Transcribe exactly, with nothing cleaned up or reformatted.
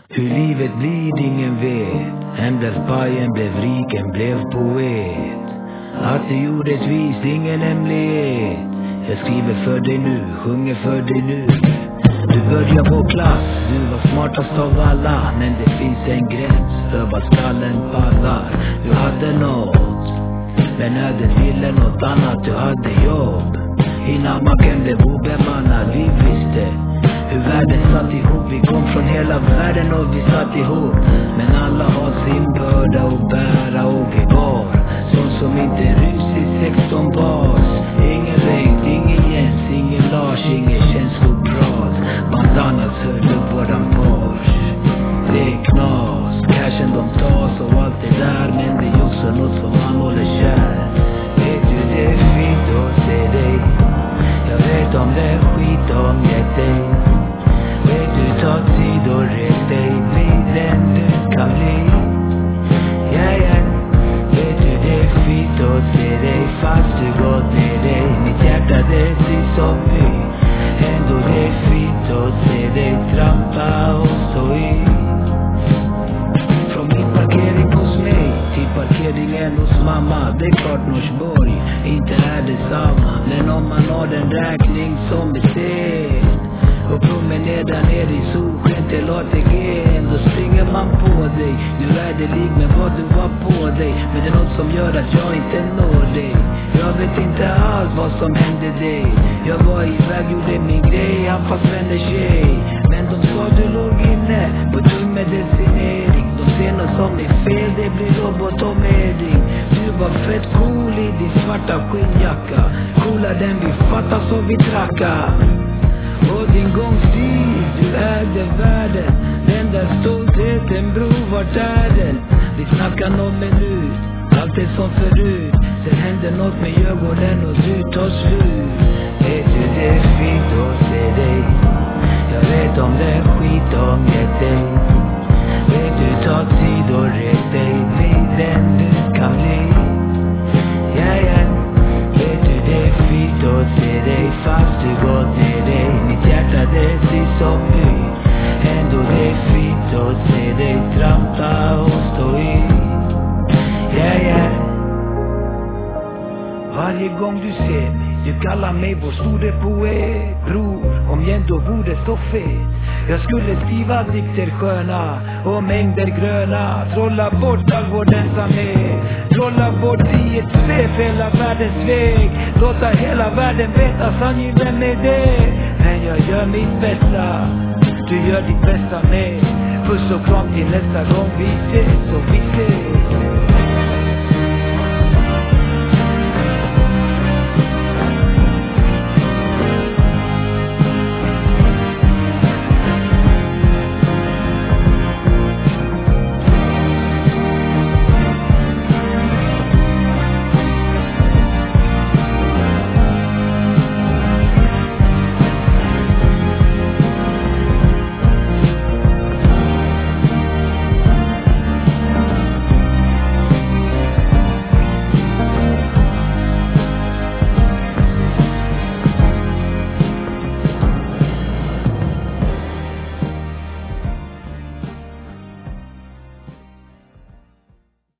Hur livet blir ingen vet. Endast pajen blev rik, en blev poet. Att det gjordes vis, ingen hemlighet. Jag skriver för dig nu, sjunger för dig nu. Du börjar på klass, du var smartast av alla. Men det finns en gräns för vad skallen pallar. Du hade något, men ödet ville något annat. Du hade jobb innan macken blev obemannad. Vi visste hur världen satt ihop. Vi kom från hela världen och vi satt ihop. Men alla har sin börda att bära. Och vi var sån som inte rys i sexton bas. Ingen regn, ingen Jens, ingen Lars, ingen känsloprat. Bandanas höll upp våran Porsche. Det är knas, cashen de tas och allt det där. Men det är också något som man håller kär. Vet du det är fint att se dig. Jag vet om det är skit om gett dig. Vet du ta tid och res dig. Bli den du kan bli. Ja, ja. Vet du det är fint att se dig. Fast du gått ner dig. Mitt hjärta det ser som vi. Ändå det är fint att se dig trampa och stå i. Från min parkering hos mig till parkeringen hos mamma. Det är klart Norsborg, inte är det samma. Men om man har den räkning som är sett och promenerar där nere i solsken till A T G, då springer man på dig. Nu är det lik med vad du var på dig. Men det är något som gör att jag inte når dig. Jag vet inte alls vad som hände dig. Jag var iväg, gjorde min grej, han fast vände tjej. Men de sa du låg inne på tung medicinering. De ser något som är fel, det blir lobotomering. Du var fett cool i din svarta skinnjacka. Coolare den vi fattar så vi trackar. Och din gångstil, du ägde världen. Den där stoltheten bror, vart är den? Vi snackar någon minut, allt är som förut. Sen händer något med ögonen och du tar slut. Vet du det är fint att se dig. Jag vet om det är skit om gett dig. Vet du ta tid och res dig. Bli den du kan bli. Ja, ja. Vet du det är fint att se dig. Fast du gått ner dig. Mitt hjärta det ser som vi. Ändå det är fint att se dig trampa och stå i. Ja, ja. Varje gång du ser mig, du kallar mig vår store poet. Bror, om jag ändå vore så fet. Jag skulle skriva dikter sköna och mängder gröna. Trolla bort all vår ensamhet. Trolla bort i ett svep hela världens väg. Låta hela världen veta sanningen, vem är det? Men jag gör mitt bästa, du gör ditt bästa med. Puss och kram till nästa gång vi ses, så vi ses.